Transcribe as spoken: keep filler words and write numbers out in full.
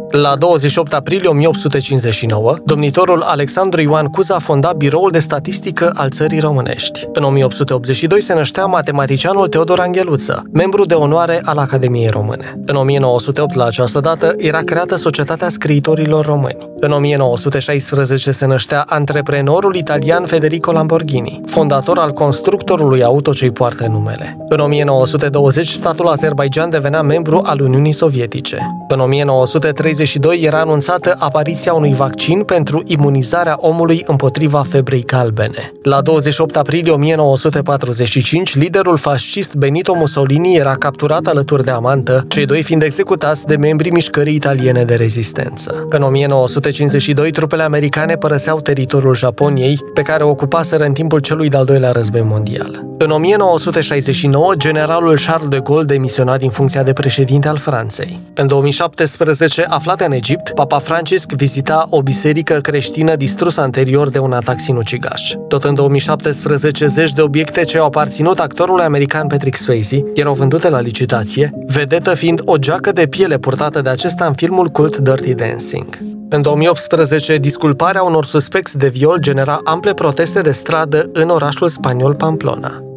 La douăzeci și opt aprilie o mie opt sute cincizeci și nouă, domnitorul Alexandru Ioan Cuza fonda Biroul de Statistică al Țării Românești. În o mie opt sute optzeci și doi se năștea matematicianul Teodor Angheluță, membru de onoare al Academiei Române. În o mie nouă sute opt, la această dată, era creată Societatea Scriitorilor Români. În o mie nouă sute șaisprezece se năștea antreprenorul italian Federico Lamborghini, fondator al constructorului auto ce-i poartă numele. În o mie nouă sute douăzeci, statul Azerbaidjan devenea membru al Uniunii Sovietice. În o mie nouă sute treizeci și doi era anunțată apariția unui vaccin pentru imunizarea omului împotriva febrei galbene. La douăzeci și opt aprilie o mie nouă sute patruzeci și cinci, liderul fascist Benito Mussolini era capturat alături de amantă, cei doi fiind executați de membrii mișcării italiene de rezistență. În o mie nouă sute cincizeci și doi, trupele americane părăseau teritoriul Japoniei, pe care o ocupaseră în timpul celui de-al doilea război mondial. În o mie nouă sute șaizeci și nouă, generalul Charles de Gaulle demisiona din funcția de președinte al Franței. În două mii șaptesprezece, aflată în Egipt, Papa Francisc vizita o biserică creștină distrusă anterior de un atac sinucigaș. Tot în două mii șaptesprezece, zeci de obiecte ce au aparținut actorului american Patrick Swayze erau vândute la licitație, vedetă fiind o geacă de piele purtată de acesta în filmul cult Dirty Dancing. În două mii optsprezece, disculparea unor suspecți de viol genera ample proteste de stradă în orașul spaniol Pamplona.